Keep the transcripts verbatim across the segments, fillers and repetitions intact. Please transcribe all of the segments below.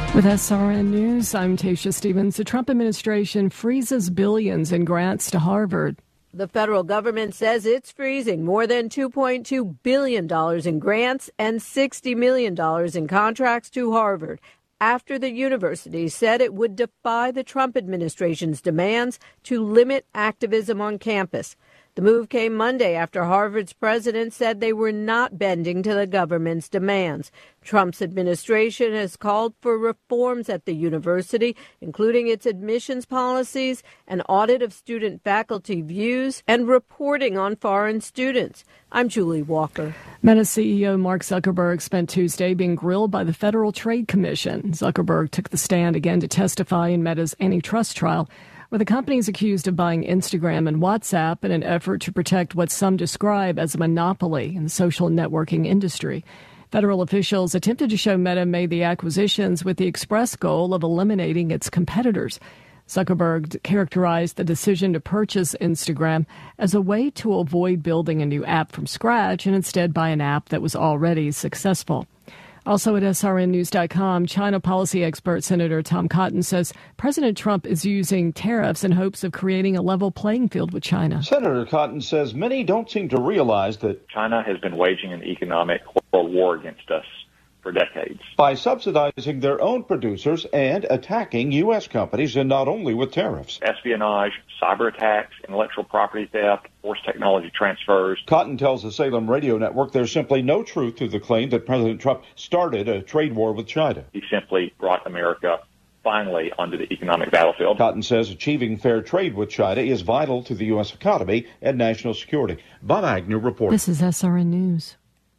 With S R N News, I'm Tasha Stevens. The Trump administration freezes billions in grants to Harvard. The federal government says it's freezing more than two point two billion dollars in grants and sixty million dollars in contracts to Harvard after the university said it would defy the Trump administration's demands to limit activism on campus. The move came Monday after Harvard's president said they were not bending to the government's demands. Trump's administration has called for reforms at the university, including its admissions policies, an audit of student faculty views, and reporting on foreign students. I'm Julie Walker. Meta C E O Mark Zuckerberg spent Tuesday being grilled by the Federal Trade Commission. Zuckerberg took the stand again to testify in Meta's antitrust trial, where the company is accused of buying Instagram and WhatsApp in an effort to protect what some describe as a monopoly in the social networking industry. Federal officials attempted to show Meta made the acquisitions with the express goal of eliminating its competitors. Zuckerberg characterized the decision to purchase Instagram as a way to avoid building a new app from scratch and instead buy an app that was already successful. Also at S R N news dot com, China policy expert Senator Tom Cotton says President Trump is using tariffs in hopes of creating a level playing field with China. Senator Cotton says many don't seem to realize that China has been waging an economic world war against us for decades by subsidizing their own producers and attacking U S companies, and not only with tariffs. Espionage, cyber attacks, intellectual property theft, forced technology transfers. Cotton tells the Salem radio network there's simply no truth to the claim that President Trump started a trade war with China. He simply brought America finally onto the economic battlefield. Cotton says achieving fair trade with China is vital to the U S economy and national security. Bob Agnew reports. This is S R N News.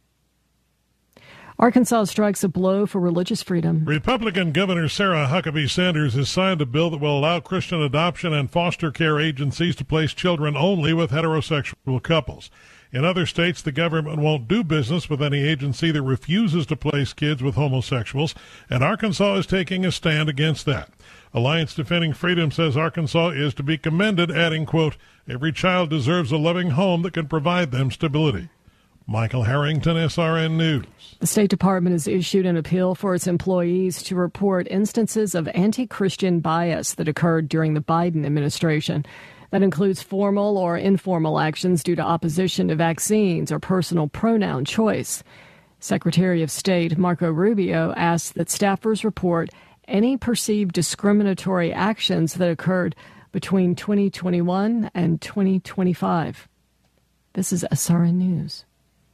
Arkansas strikes a blow for religious freedom. Republican Governor Sarah Huckabee Sanders has signed a bill that will allow Christian adoption and foster care agencies to place children only with heterosexual couples. In other states, the government won't do business with any agency that refuses to place kids with homosexuals, and Arkansas is taking a stand against that. Alliance Defending Freedom says Arkansas is to be commended, adding, quote, every child deserves a loving home that can provide them stability. Michael Harrington, S R N News. The State Department has issued an appeal for its employees to report instances of anti-Christian bias that occurred during the Biden administration. That includes formal or informal actions due to opposition to vaccines or personal pronoun choice. Secretary of State Marco Rubio asked that staffers report any perceived discriminatory actions that occurred between twenty twenty-one and twenty twenty-five. This is S R N News.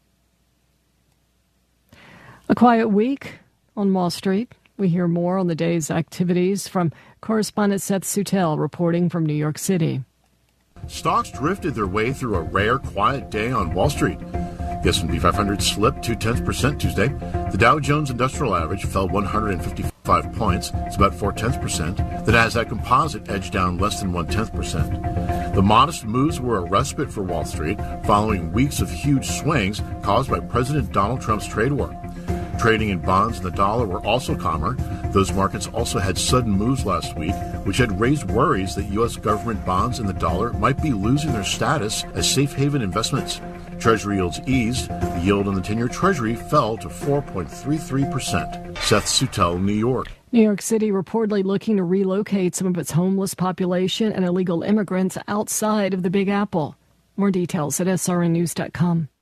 A quiet week on Wall Street. We hear more on the day's activities from correspondent Seth Sutel reporting from New York City. Stocks drifted their way through a rare, quiet day on Wall Street. The S and P five hundred slipped two-tenths percent Tuesday. The Dow Jones Industrial Average fell one hundred fifty-five points. It's about four-tenths percent. The Nasdaq Composite edged down less than one-tenth percent. The modest moves were a respite for Wall Street following weeks of huge swings caused by President Donald Trump's trade war. Trading in bonds and the dollar were also calmer. Those markets also had sudden moves last week, which had raised worries that U S government bonds and the dollar might be losing their status as safe haven investments. Treasury yields eased. The yield on the ten-year Treasury fell to four point three three percent. Seth Sutel, New York. New York City reportedly looking to relocate some of its homeless population and illegal immigrants outside of the Big Apple. More details at S R N news dot com.